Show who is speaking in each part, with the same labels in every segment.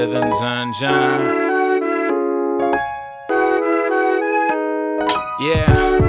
Speaker 1: than sunshine. Yeah.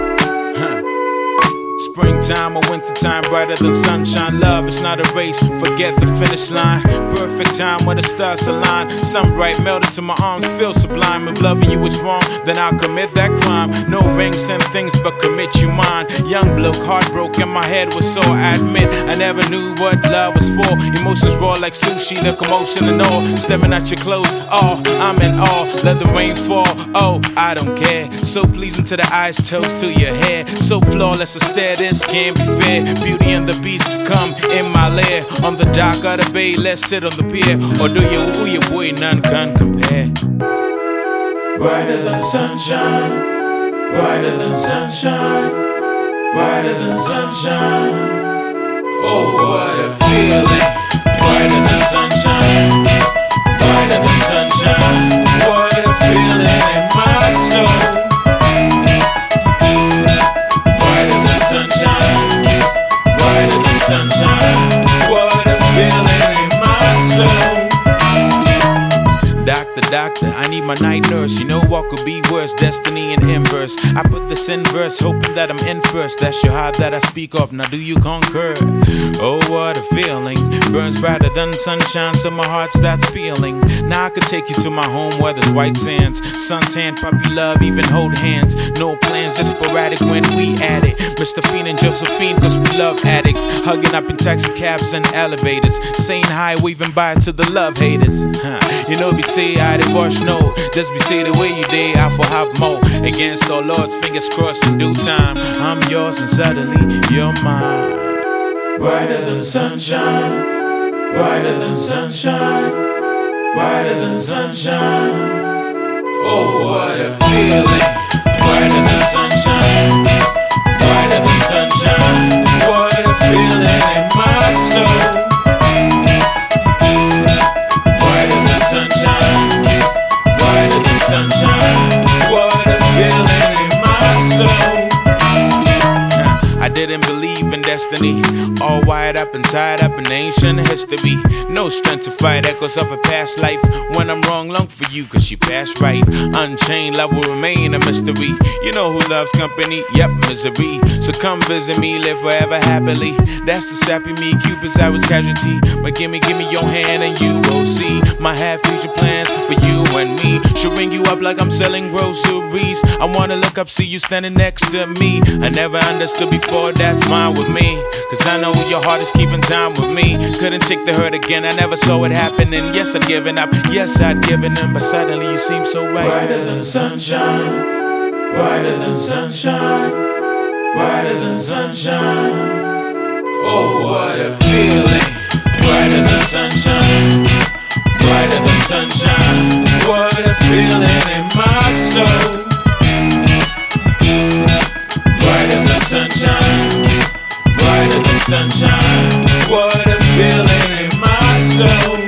Speaker 1: Springtime or wintertime, brighter than sunshine. Love, it's not a race, forget the finish line. Perfect time when the stars align. Sun bright, melted to my arms, feel sublime. If loving you is wrong, then I'll commit that crime. No rings and things, but commit you mine. Young bloke, heartbroken, my head was sore. I admit, I never knew what love was for. Emotions raw like sushi, the commotion and all. Staring at your clothes, oh, I'm in awe. Let the rain fall, oh, I don't care. So pleasing to the eyes, toes to your hair. So flawless a stare, this can't be fair. Beauty and the beast, come in my lair. On the dock of the bay, let's sit on the pier. Or do you, ooh, your boy, none can compare. Brighter than sunshine, brighter than sunshine, brighter than sunshine. Oh, what a feeling. Brighter than sunshine, brighter than sunshine. What a feeling in my soul. Sunshine, brighter than sunshine. What a feeling in my soul. Doctor, I need my night nurse. You know what could be worse? Destiny in inverse. I put this in verse, hoping that I'm in first. That's your heart that I speak of. Now do you concur? Oh, what a feeling. Burns brighter than sunshine, so my heart starts feeling. Now I could take you to my home where there's white sands, suntan, puppy love, even hold hands. No plans, just sporadic when we at it. Mr. Fiend and Josephine, cause we love addicts. Hugging up in taxi cabs and elevators. Saying hi, waving bye to the love haters. You know, be say I divorce, no. Just be say the way you did, I for have more. Against all odds, fingers crossed in due time. I'm yours and suddenly you're mine. Brighter than sunshine, brighter than sunshine, brighter than sunshine. Oh, what a feeling. Brighter than sunshine, brighter than sunshine. What a feeling in my soul. Brighter than sunshine, brighter than sunshine. What a feeling in my soul. I didn't believe in destiny. All wired up and tied up in ancient history. No strength to fight echoes of a past life. When I'm wrong, long for you, cause you passed right. Unchained, love will remain a mystery. You know who loves company? Yep, misery. So come visit me, live forever happily. That's the sappy me, Cupid's I was casualty. But give me your hand and you will see my half future plans for you and me. Should ring you up like I'm selling groceries. I wanna look up, see you standing next to me. I never understood before, that's fine with me. Cause I know your heart is keeping time with me. Couldn't take the hurt again, I never saw it happening. Yes, I'd given up, yes, I'd given in. But suddenly you seem so right. Brighter than sunshine, brighter than sunshine, brighter than sunshine. Oh, what a feeling. Brighter than sunshine, brighter than sunshine. What a feeling in my soul. Brighter than sunshine, brighter than sunshine. What a feeling in my soul.